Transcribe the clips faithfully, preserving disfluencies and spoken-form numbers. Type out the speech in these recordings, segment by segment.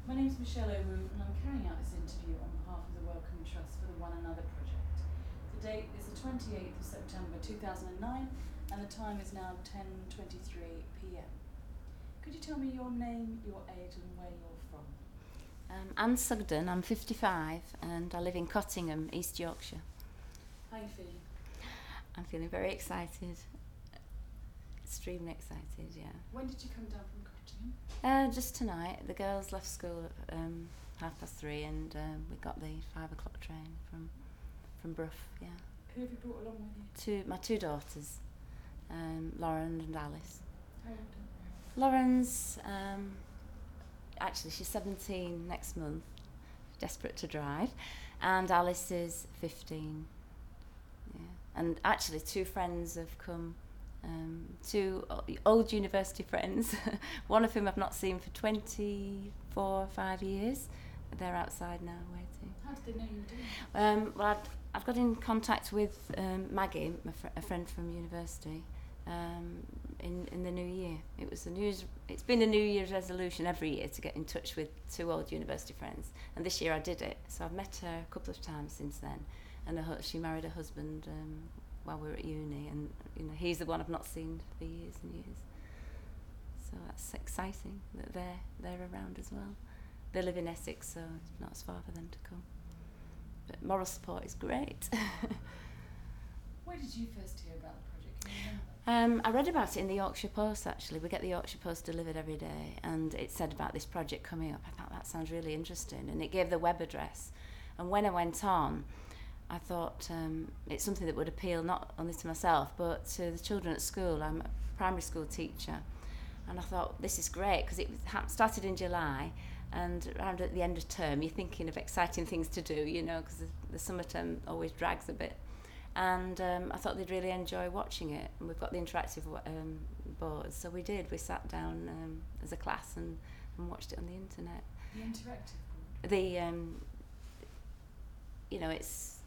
My name's Michelle Owu and I'm carrying out this interview on behalf of the Wellcome Trust for the One Another project. The date is the twenty-eighth of September two thousand nine and the time is now ten twenty-three p m. Could you tell me your name, your age and where you're from? Um, Anne Sugden, I'm fifty-five and I live in Cottingham, East Yorkshire. How are you feeling? I'm feeling very excited, extremely excited, yeah. When did you come down from Cottingham? Uh, just tonight. The girls left school at um, half past three and uh, we got the five o'clock train from from Brough, yeah. Who have you brought along with you? Two, my two daughters, um, Lauren and Alice. How old are Lauren's, um, actually she's seventeen next month, desperate to drive, and Alice is fifteen. Yeah. And actually two friends have come, um, two old university friends, one of whom I've not seen for twenty-four, five years. They're outside now waiting. How did they know you were doing it? Um, well, I've, I've got in contact with um, Maggie, my fr- a friend from university, um, in, in the new year. It was the news. It's been a New Year's resolution every year to get in touch with two old university friends, and this year I did it. So I've met her a couple of times since then, and her, she married her husband um, while we were at uni, and you know he's the one I've not seen for years and years. So that's exciting that they're they're around as well. They live in Essex, so it's not as far for them to come. But moral support is great. Where did you first hear about the project? Can you remember? Um, I read about it in the Yorkshire Post, actually. We get the Yorkshire Post delivered every day, and it said about this project coming up. I thought that sounds really interesting, and it gave the web address. And when I went on, I thought um, it's something that would appeal not only to myself, but to the children at school. I'm a primary school teacher, and I thought this is great, because it was, started in July, and around at the end of term, you're thinking of exciting things to do, you know, because the, the summer term always drags a bit. And um, I thought they'd really enjoy watching it. And we've got the interactive um, boards, so we did. We sat down um, as a class and, and watched it on the internet. The interactive board? The, um, you know, it's,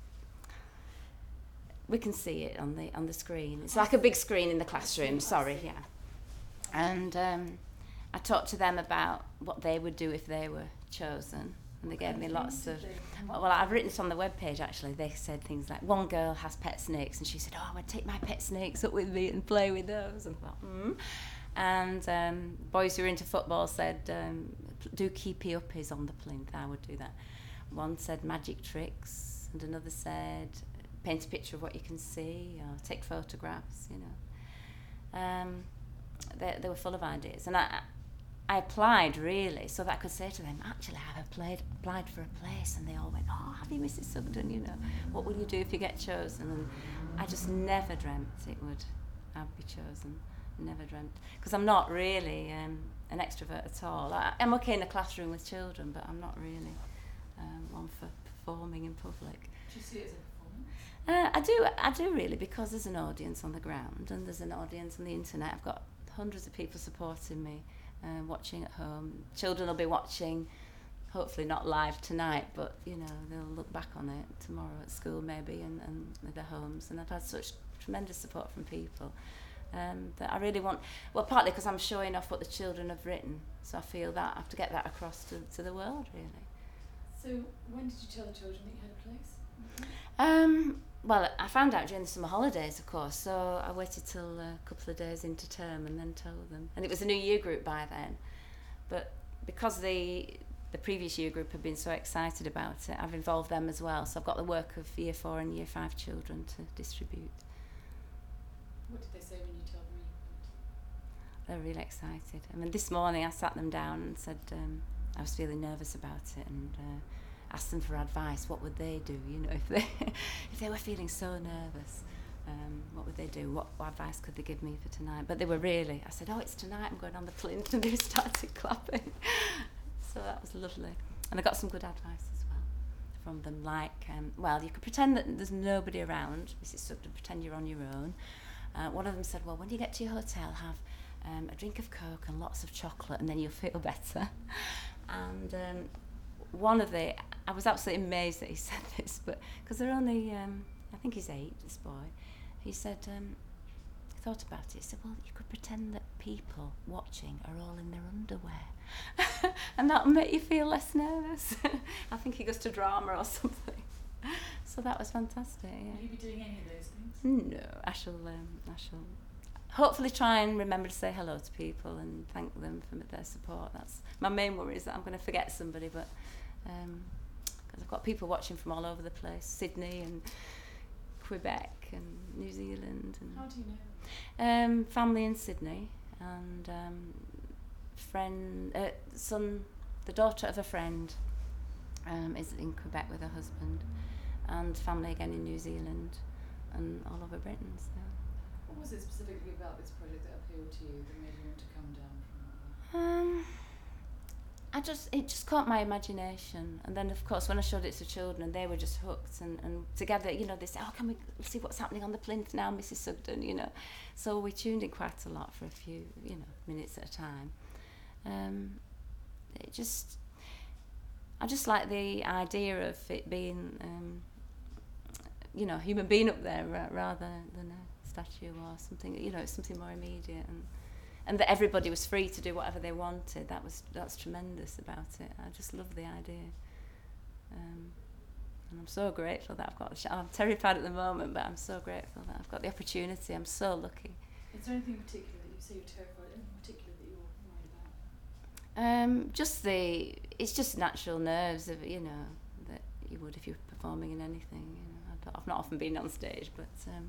we can see it on the on the screen. It's like a big screen in the classroom, sorry, yeah. And um, I talked to them about what they would do if they were chosen. And they gave me lots of, well, I've written it on the webpage actually. They said things like, one girl has pet snakes, and she said, oh, I would take my pet snakes up with me and play with those. And I thought, hmm. And um, boys who are into football said, um, do keepy uppies on the plinth, I would do that. One said magic tricks, and another said, paint a picture of what you can see, or take photographs, you know. Um, they, they were full of ideas. And I, I applied really so that I could say to them, actually I've applied, applied for a place, and they all went, oh, have you, Missus Sugden, you know, what will you do if you get chosen? And I just never dreamt it would I'd be chosen, never dreamt, because I'm not really um, an extrovert at all. I, I'm okay in a classroom with children, but I'm not really um, one for performing in public. Do you see it as a performance? Uh, I do, I do really, because there's an audience on the ground and there's an audience on the internet. I've got hundreds of people supporting me. Uh, watching at home. Children will be watching, hopefully not live tonight, but you know they'll look back on it tomorrow at school maybe, and, and at their homes. And I've had such tremendous support from people um, that I really want, well, partly because I'm showing off what the children have written, so I feel that I have to get that across to, to the world really. So when did you tell the children that you had a place? Um, well, I found out during the summer holidays, of course, so I waited till a couple of days into term and then told them. And it was a new year group by then. But because the the previous year group had been so excited about it, I've involved them as well. So I've got the work of year four and year five children to distribute. What did they say when you told them you They're really excited. I mean, this morning I sat them down and said um, I was feeling nervous about it, and uh, asked them for advice. What would they do, you know, if they if they were feeling so nervous? Um, what would they do? What, what advice could they give me for tonight? But they were really, I said, oh, it's tonight, I'm going on the plinth, and they started clapping. So that was lovely. And I got some good advice as well from them, like, um, well, you could pretend that there's nobody around, Missus Sugden, pretend you're on your own. Uh, one of them said, well, when you get to your hotel, have um, a drink of Coke and lots of chocolate, and then you'll feel better. And um, one of the, I was absolutely amazed that he said this, but because they're only, um, I think he's eight, this boy, he said, um, thought about it. I said, well, you could pretend that people watching are all in their underwear, and that'll make you feel less nervous. I think he goes to drama or something. So that was fantastic. Yeah. Will you be doing any of those things? No, I shall. Um, I shall. Hopefully, try and remember to say hello to people and thank them for their support. That's my main worry, is that I'm going to forget somebody, but because um, I've got people watching from all over the place, Sydney and Quebec and New Zealand. And how do you know them? Um, family in Sydney, and um, friend, uh, son, the daughter of a friend um, is in Quebec with her husband, and family again in New Zealand, and all over Britain. So. What was it specifically about this project that appealed to you, that made you want to come down from all that? Um, I just it just caught my imagination, and then of course when I showed it to children, they were just hooked, and, and together, you know, they said, "Oh, can we see what's happening on the plinth now, Missus Sugden?" You know, so we tuned in quite a lot for a few, you know, minutes at a time. Um, it just, I just like the idea of it being, um, you know, a human being up there ra- rather than a statue or something. You know, it's something more immediate, and. And that everybody was free to do whatever they wanted. That was that's tremendous about it. I just love the idea, um, and I'm so grateful that I've got. The sh- I'm terrified at the moment, but I'm so grateful that I've got the opportunity. I'm so lucky. Is there anything particular that you say you're terrified? Anything particular that you're worried about? Um, just the it's just natural nerves of, you know, that you would if you're performing in anything. You know, I don't, I've not often been on stage, but um,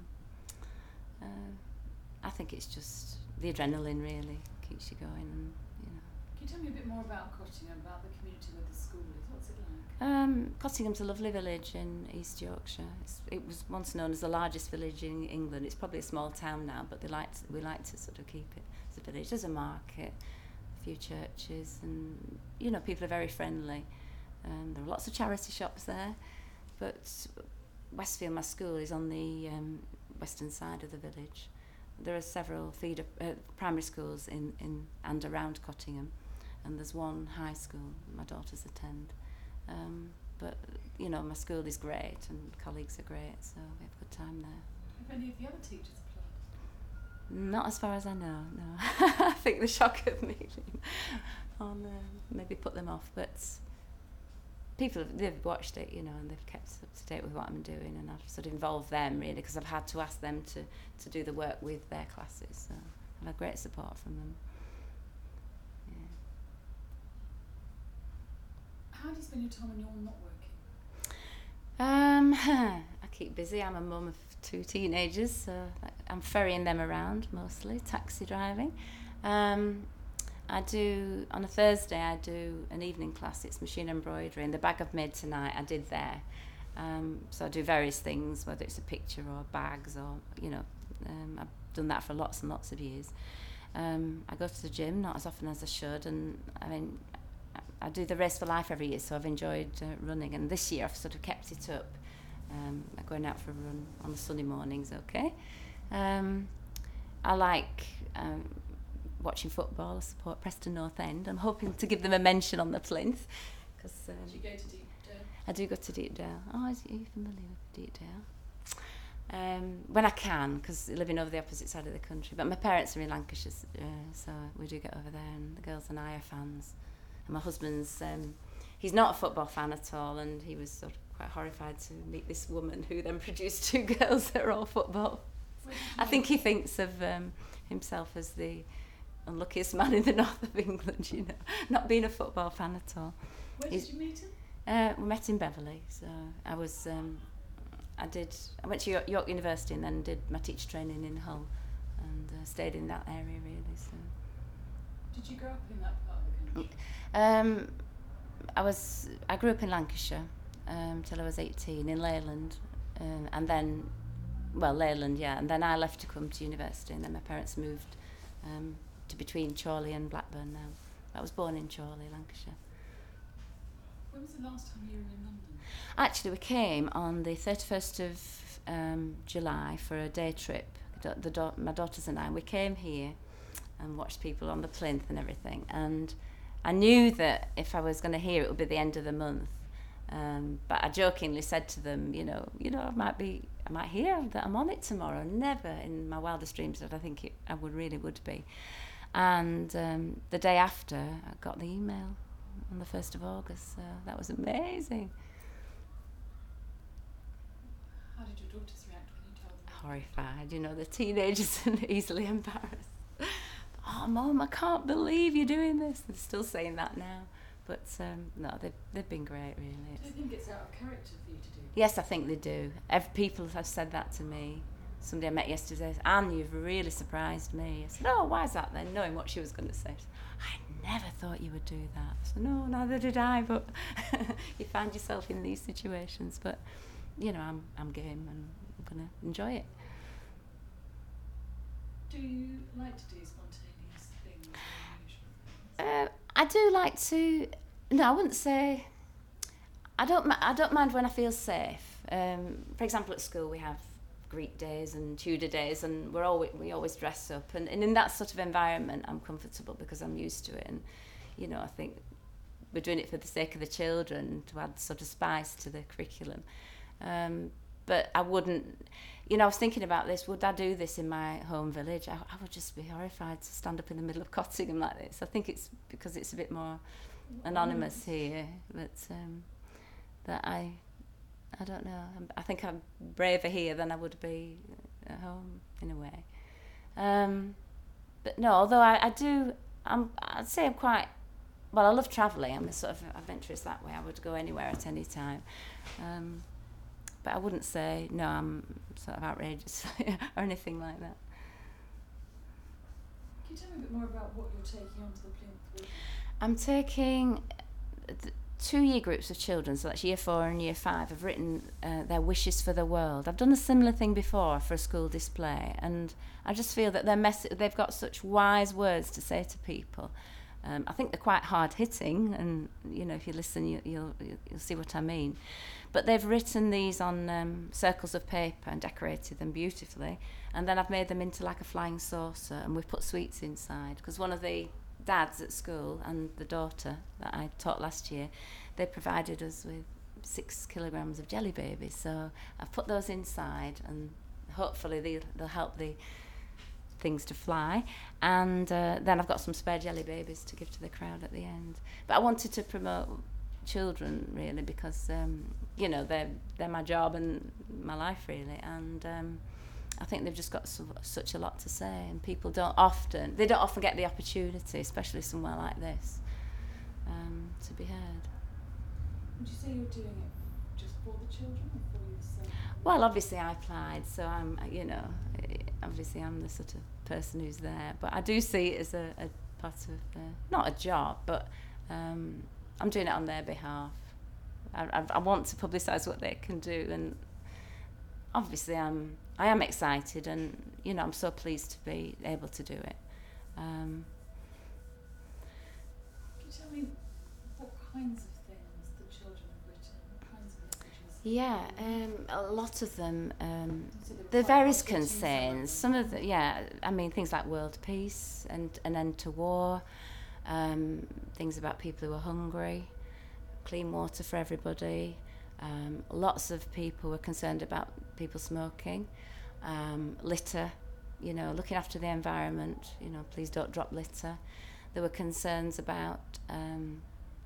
uh, I think it's just. The adrenaline really keeps you going, and you know. Can you tell me a bit more about Cottingham, about the community where the school is? What's it like? Um, Cottingham's a lovely village in East Yorkshire. It's, it was once known as the largest village in England. It's probably a small town now, but they like to, we like to sort of keep it as a village. There's a market, a few churches, and you know, people are very friendly. Um, there are lots of charity shops there, but Westfield, my school, is on the um, western side of the village. There are several feeder uh, primary schools in, in and around Cottingham, and there's one high school my daughters attend. Um, but you know, my school is great and colleagues are great, so we have a good time there. Have any of the other teachers applied? Not as far as I know, no. I think the shock of me on uh, maybe put them off, but people have, they've watched it, you know, and they've kept up to date with what I'm doing, and I've sort of involved them really, because I've had to ask them to, to do the work with their classes, so I've had great support from them. Yeah. How do you spend your time when you're not working? Um, I keep busy. I'm a mum of two teenagers, so I'm ferrying them around mostly, taxi driving. Um, I do, on a Thursday, I do an evening class. It's machine embroidery, and the bag I've made tonight, I did there. Um, so I do various things, whether it's a picture or bags or, you know, um, I've done that for lots and lots of years. Um, I go to the gym, not as often as I should, and I mean, I do the Race for Life every year, so I've enjoyed uh, running, and this year I've sort of kept it up. Um, I'm going out for a run on the Sunday mornings, okay? Um, I like... Um, watching football. I support Preston North End. I'm hoping to give them a mention on the plinth. Cause, um, do you go to Deepdale? I do go to Deepdale. Oh, is, are you familiar with Deepdale? Um, when I can, because living over the opposite side of the country. But my parents are in Lancashire, uh, so we do get over there, and the girls and I are fans. And my husband's, um, he's not a football fan at all, and he was sort of quite horrified to meet this woman who then produced two girls that are all football. I think he thinks of um, himself as the unluckiest man in the north of England, you know, not being a football fan at all. Where He's, did you meet him? Uh, we met in Beverley, so I was, um, I did, I went to York, York University and then did my teacher training in Hull, and uh, stayed in that area really. So. Did you grow up in that part of the country? Um, I was, I grew up in Lancashire um, till I was eighteen in Leyland, um, and then, well, Leyland, yeah, and then I left to come to university, and then my parents moved. Um, to between Chorley and Blackburn now. I was born in Chorley, Lancashire. When was the last time you were in London? Actually, we came on the thirty-first of um, July for a day trip. The, the da- my daughters and I, we came here and watched people on the plinth and everything. And I knew that if I was going to hear it would be the end of the month. Um, but I jokingly said to them, you know, you know, I might be I might hear that I'm on it tomorrow. Never in my wildest dreams did I think it, I would really would be. And um, the day after, I got the email on the first of August, so that was amazing. How did your daughters react when you told them? Horrified, you know, the teenagers are easily embarrassed. Oh, Mum, I can't believe you're doing this. They're still saying that now. But um, no, they've, they've been great, really. Do you think it's out of character for you to do? Yes, I think they do. Every, people have said that to me. Somebody I met yesterday said, Anne, you've really surprised me. I said, oh, why is that then? Knowing what she was going to say. She said, I never thought you would do that. I said, no, neither did I, but you find yourself in these situations. But, you know, I'm, I'm game and I'm going to enjoy it. Do you like to do spontaneous things or unusual things? Uh, I do like to. No, I wouldn't say. I don't. I don't mind when I feel safe. Um, for example, at school we have Greek days and Tudor days, and we're always we always dress up, and, and in that sort of environment, I'm comfortable because I'm used to it, and you know, I think we're doing it for the sake of the children to add sort of spice to the curriculum. Um, but I wouldn't. You know, I was thinking about this. Would I do this in my home village? I, I would just be horrified to stand up in the middle of Cottingham like this. I think it's because it's a bit more anonymous here, but um, that I, I don't know. I think I'm braver here than I would be at home in a way. Um, but no, although I, I do, I'm, I'd say I'm quite. Well, I love travelling. I'm a sort of adventurous that way. I would go anywhere at any time. Um, But I wouldn't say, no, I'm sort of outrageous or anything like that. Can you tell me a bit more about what you're taking onto the Plinth with? I'm taking two year groups of children, so that's year four and year five, have written uh, their wishes for the world. I've done a similar thing before for a school display, and I just feel that their mess- they've got such wise words to say to people. Um, I think they're quite hard-hitting, and you know, if you listen, you, you'll you'll see what I mean. But they've written these on um, circles of paper and decorated them beautifully, and then I've made them into like a flying saucer, and we've put sweets inside. Because one of the dads at school and the daughter that I taught last year, they provided us with six kilograms of jelly babies. So I've put those inside, and hopefully they'll, they'll help the things to fly, and uh, then I've got some spare jelly babies to give to the crowd at the end. But I wanted to promote children really because um, you know, they're they're my job and my life really, and um, I think they've just got so, such a lot to say, and people don't often they don't often get the opportunity, especially somewhere like this, um, to be heard. Would you say you're doing it just for the children or for yourself? Well, obviously I applied, so I'm, you know, obviously I'm the sort of person who's there, but I do see it as a, a part of, uh, not a job, but um, I'm doing it on their behalf. I, I, I want to publicise what they can do, and obviously I'm, I am excited, and you know, I'm so pleased to be able to do it. Um, Can you tell me what kinds of things the children have written, what kinds of messages? Yeah, um, a lot of them. Um, So they were there are quite various hard-hitting, some of concerns. Some of the, yeah, I mean things like world peace and an end to war, um, things about people who are hungry, clean water for everybody. Um, lots of people were concerned about people smoking, um, litter, you know, looking after the environment. You know, please don't drop litter. There were concerns about um,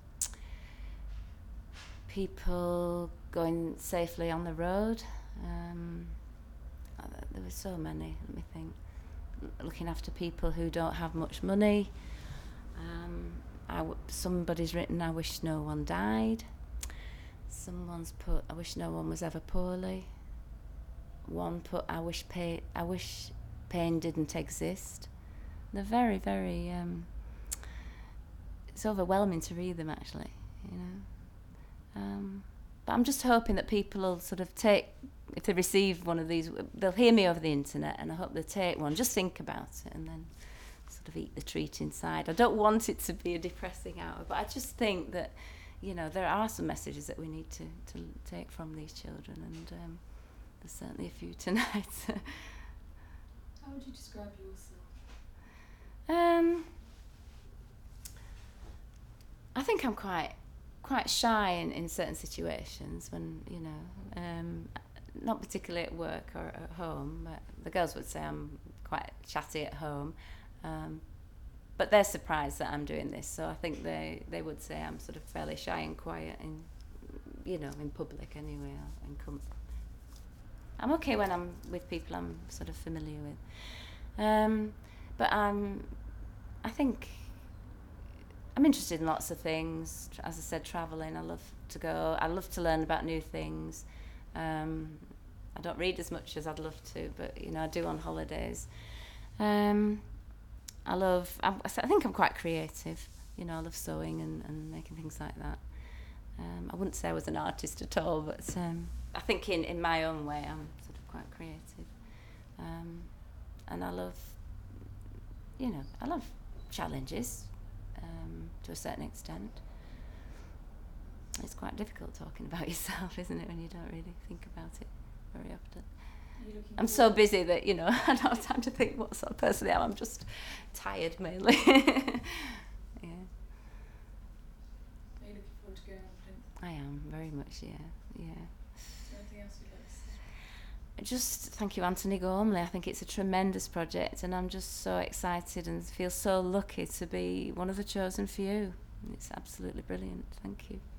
people going safely on the road. Um, there were so many, let me think. Looking after people who don't have much money. Um, I w- somebody's written, I wish no one died. Someone's put, I wish no one was ever poorly. One put, I wish pain, I wish pain didn't exist. They're very, very, um, it's overwhelming to read them actually, you know. Um, but I'm just hoping that people will sort of take, if they receive one of these, they'll hear me over the internet, and I hope they'll take one, just think about it and then sort of eat the treat inside. I don't want it to be a depressing hour, but I just think that, you know, there are some messages that we need to, to take from these children, and um, there's certainly a few tonight. How would you describe yourself? um, I think I'm quite quite shy in, in certain situations when, you know, um, not particularly at work or at home. But the girls would say I'm quite chatty at home. Um, but they're surprised that I'm doing this, so I think they, they would say I'm sort of fairly shy and quiet in, you know, in public anyway. And com- I'm okay when I'm with people I'm sort of familiar with. Um, but I'm, I think I'm interested in lots of things. As I said, travelling, I love to go. I love to learn about new things. Um, I don't read as much as I'd love to, but, you know, I do on holidays. Um, I love, I'm, I think I'm quite creative. You know, I love sewing and, and making things like that. Um, I wouldn't say I was an artist at all, but um, I think in, in my own way I'm sort of quite creative. Um, and I love, you know, I love challenges um, to a certain extent. It's quite difficult talking about yourself, isn't it, when you don't really think about it very often. I'm so busy that, you know, I don't have time to think what sort of person I am. I'm just tired, mainly. Yeah. Are you looking forward to going on Plinth? I am, very much, yeah, yeah. Is there anything else you'd like to say? Just thank you, Anthony Gormley. I think it's a tremendous project, and I'm just so excited and feel so lucky to be one of the chosen few. It's absolutely brilliant. Thank you.